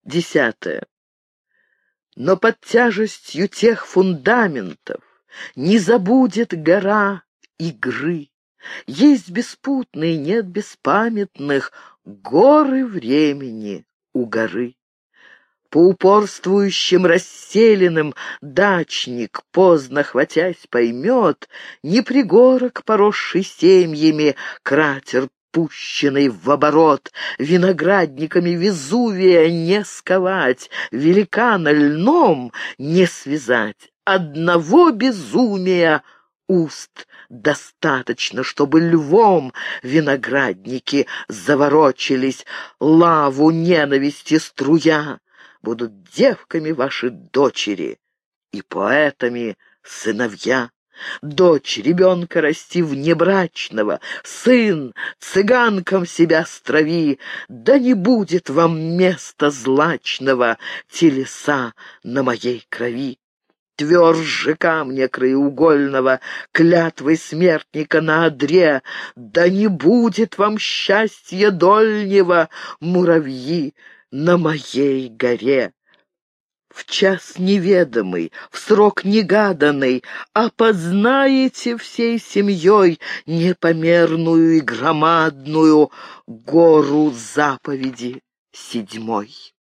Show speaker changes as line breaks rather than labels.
10. Но под тяжестью тех фундаментов не забудет гора игры. Есть беспутные, нет беспамятных горы времени у горы. По упорствующим расселенным дачник, поздно хватясь, поймет, не пригорок, поросший семьями, кратер, пущенный в оборот, виноградниками Везувия не сковать, великана льном не связать. Одного безумия уст достаточно, чтобы львом виноградники заворочились, лаву ненависти струя. Будут девками ваши дочери и поэтами сыновья. Дочь ребенка расти внебрачного, сын цыганкам себя страви, да не будет вам места злачного, телеса на моей крови. Тверже камня краеугольного, клятвой смертника на одре, да не будет вам счастья дольнего, муравьи на моей горе. В час неведомый, в срок негаданный опознаете всей семьей непомерную и громадную гору заповеди 7.